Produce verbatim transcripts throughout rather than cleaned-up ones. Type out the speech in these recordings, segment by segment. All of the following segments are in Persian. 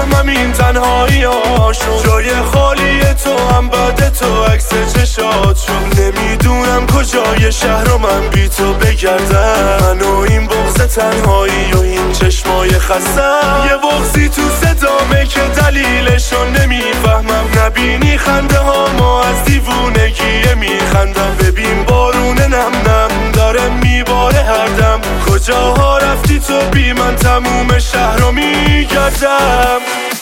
میفهمم این تنهایی هاشون، جای خالی تو هم بده تو عکس چشات شد. نمیدونم کجای شهر رو من بی تو بگردم، من و این بغض تنهایی و این چشمای خستم. یه بغضی تو صدامه که دلیلشو نمیفهمم، نبینی خنده ها ما از دیوونگیه میخندم. ببین بارون نم نم داره میباره هر دم، کجاها رفتی تو بی من تموم شهر رو میگردم.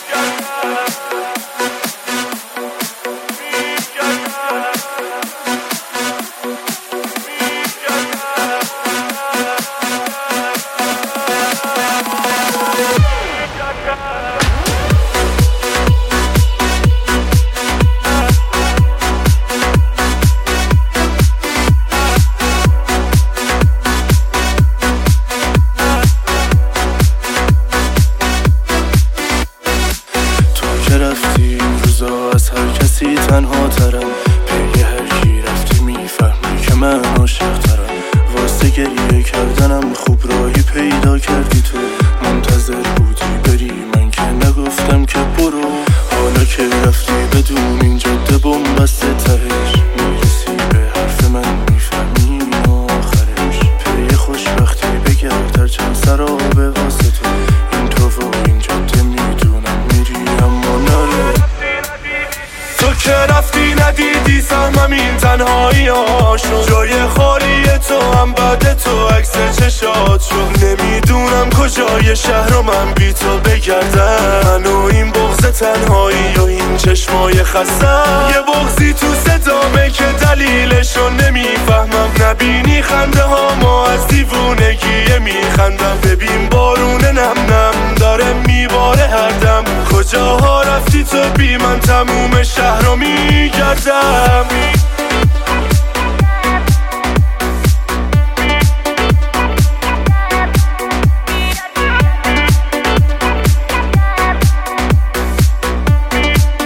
از هر کسی تنها ترم، پی هر کی رفتی میفهمی که من عاشق ترم. واسه گریه کردنم خوب راهی پیدا کردی تو، منتظر بودی بری من که نگفتم که برو. حالا که رفتی بدون این جاده بومبسته تهش، میرسی به حرف من میفهمی آخرش. پی خوشبختی بگرد هر چند سرابه واسه تو، این تو و این جاده میدونم میری اما نره. تو که رفتی ندیدی سهمم این تنهایی هاشون، جای خالی تو هم بده تو عکس چشات شد. نمیدونم کجای شهر رو من بی تو بگردم، من و این بغض تنهایی و این چشمای خستم. یه بغضی تو صدامه که دلیلشو نمیفهمم، نبینی خنده ها ما از دیوونگیه میخندم. ببین بارون نم نم داره میباره هر دم، کجاها رفتی تو بی من تموم شهر رو میگردم.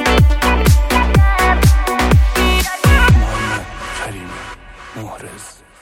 محمد کریمی محرز